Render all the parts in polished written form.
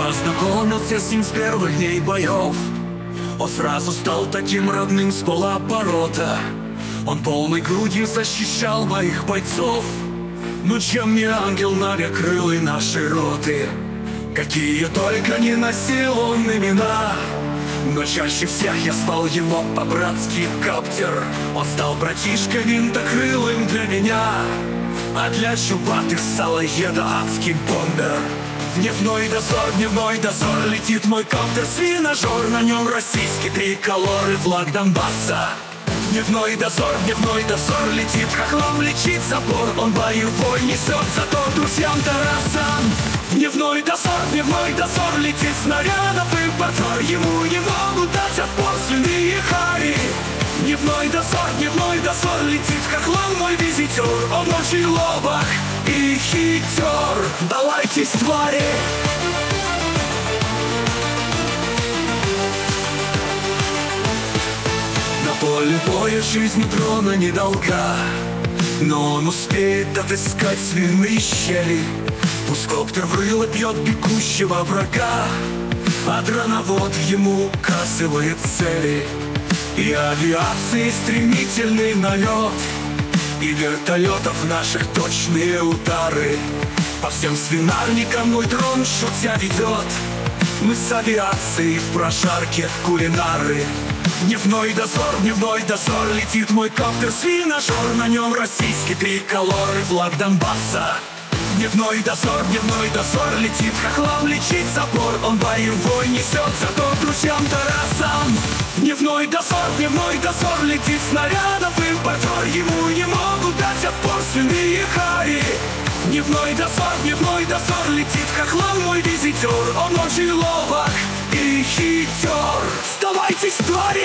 познакомился с ним с первых дней боев. Он сразу стал таким родным с полоборота. Он полной грудью защищал моих бойцов. Но чем не ангел многокрылый нашей роты, какие только не носил он имена. Но чаще всех я спал его по-братски каптер. Он стал братишкой винтокрылым для меня, а для чубатых салоеда адский бомбер. Дневной дозор, летит мой коптер-свиножор. На нем российский триколор и флаг Донбасса. Дневной дозор, летит хохлом, лечит забор. Он боевой несет, зато друзьям Тарасан. Дневной дозор, летит снарядов импортер. Ему не могут дать отпор слюны и хари. Дневной дозор, летит хохлом мой визитер. Он очень ловок и хитер. Давайтесь, твари! На поле боя жизнь дрона недолга, но он успеет отыскать свиные щели. Пусть коптер в рыло бьет бегущего врага, а дроновод ему указывает цели. И авиации стремительный налет, и вертолетов наших точные удары. По всем свинарникам мой дрон шутя ведет. Мы с авиацией в прошарке кулинары. Дневной дозор, летит мой коптер-свиножор. На нем российский триколор и флаг Донбасса. Дневной дозор, летит хохлом, лечит забор. Он боевой несет, зато друзьям Тарасан. Дневной дозор, летит снарядов импортер. Ему не могут дать отпор свиные хари. Дневной дозор, летит хохлом мой визитер. Он очень ловок и хитер. Вставайтесь, твари!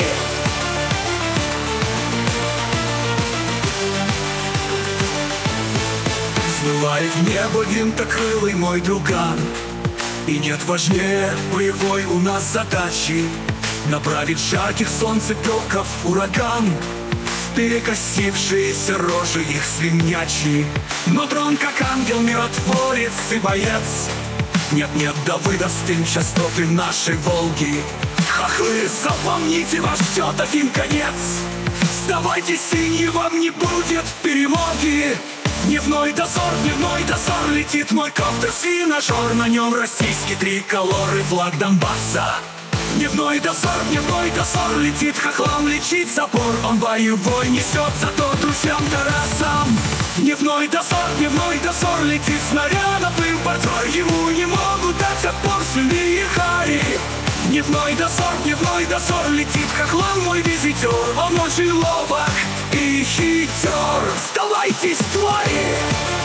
Взмывает в небо винтокрылый мой друган. И нет важнее боевой у нас задачи направить жарких солнцепеков ураган в перекосившиеся рожи их свинячьи. Но дрон как ангел, миротворец и боец. Нет-нет, да выдастым частоты нашей Волги. Хохлы, запомните, вас ждет один конец. Сдавайте, синие, вам не будет перемоги. Дневной дозор, летит мой коптер-свиножор. На нем российский триколор и флаг Донбасса. Дневной дозор, летит хохлом, лечит забор. Он боевой несет, зато друзьям Тарасан. Дневной дозор, летит снарядов импортер. Ему не могут дать отпор свиные хари. Дневной дозор, летит хохлом мой визитер. Он очень ловок и хитер. Сдавайтесь, твари!